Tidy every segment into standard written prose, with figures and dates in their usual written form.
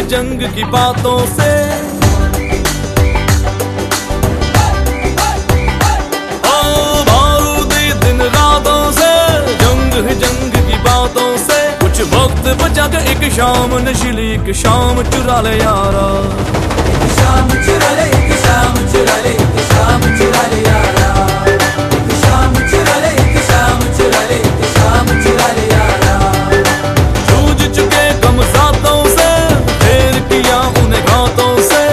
जंग की बातों से। ओ बारूदी दिन रातों से, जंग की बातों से। कुछ वक्त बचा के एक शाम नशीली, एक शाम चुरा ले यारा। एक शाम चुरा ले, एक शाम चुरा ले, एक शाम चुरा ले यारा। एक शाम चुरा ले, एक शाम चुरा ले, एक शाम चुरा ले यारा। जूझ चुके गम सातों से, फेर किया उन्हें घातों से।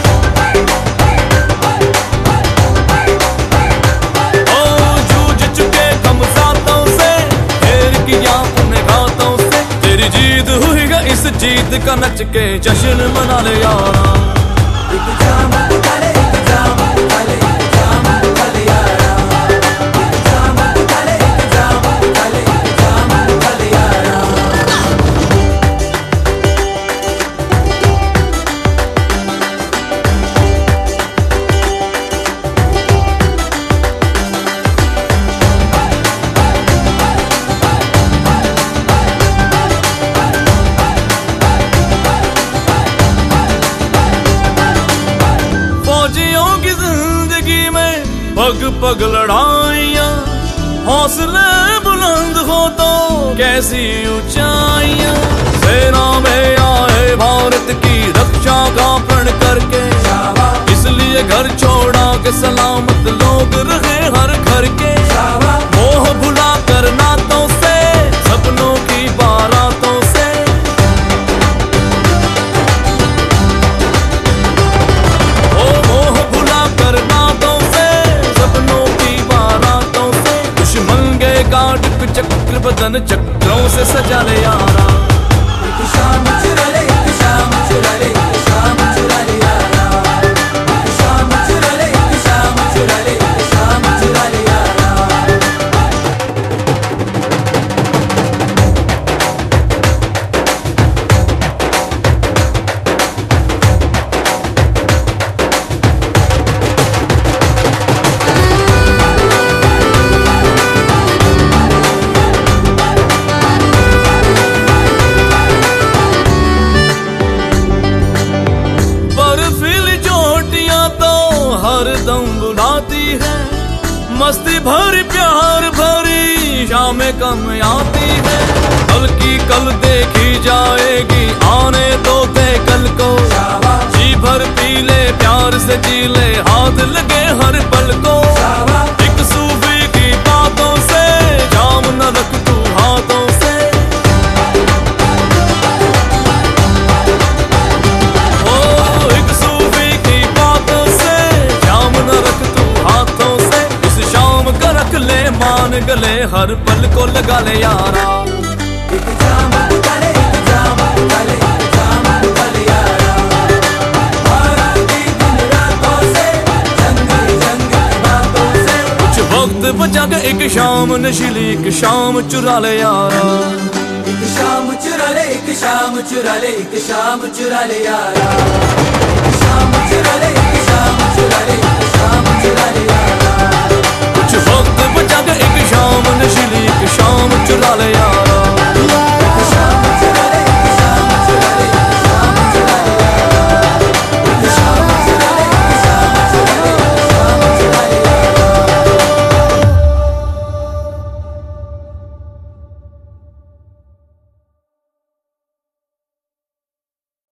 ओ जूझ चुके गम सातों से, फेर किया उन्हें घातों से। तेरी जीत हुई गा, इस जीत का नच के जश्न मना ले यारा। एक जाम उठा ले, एक जाम उठा ले, एक जाम उठा ले यारा। एक जाम उठा ले, एक जाम उठा ले, एक जाम उठा ले यारा। फौजियों की जिंदगी में पग पग लड़ाइयाँ, हौसले बुलंद हो तो कैसी ऊंचाइयाँ। सेना में आए भारत की रक्षा का प्रण करके, इसलिए घर छोड़ा के सलामत लोग रहे हर घर के। मोह भुला कर नातों से, सपनों की बारातों से। ओ मोह भुला कर नातों से, सपनों की बारातों से। दुश्मन गए काट चक्र बदन चक्रों से सजा ले यारा। एक शाम चुरा ले, एक शाम चुरा ले, एक शाम चुरा ले यारा। एक शाम चुरा ले, एक शाम चुरा ले, एक शाम चुरा ले यारा। बर्फीली चोटियां तो हरदम बुलाती है, मस्ती भरी प्यार भरी शामें कम आती है। कल की कल देखी जाएगी, आने दो दे कल को। जी भर पी ले, प्यार से जी ले, हाथ लगे हर पल को। एक सूफी की बातों से, जाम न रख तू हाथों से। ओ एक सूफी की बातों से, जाम न रख तू हाथों से। इस शाम का रख ले मान गले, हर पल को लगा ले यारा। एक जाम उठा ले, एक जाम उठा ले, एक जाम उठा ले यारा। बारूदी दिन रातों से, जंग की बातों से। कुछ वक्त बचा के एक शाम नशीली, एक शाम चुरा ले यारा। एक शाम चुरा ले, एक शाम चुरा ले, एक शाम चुरा ले यारा। एक शाम चुरा ले, एक शाम चुरा ले, एक शाम चुरा ले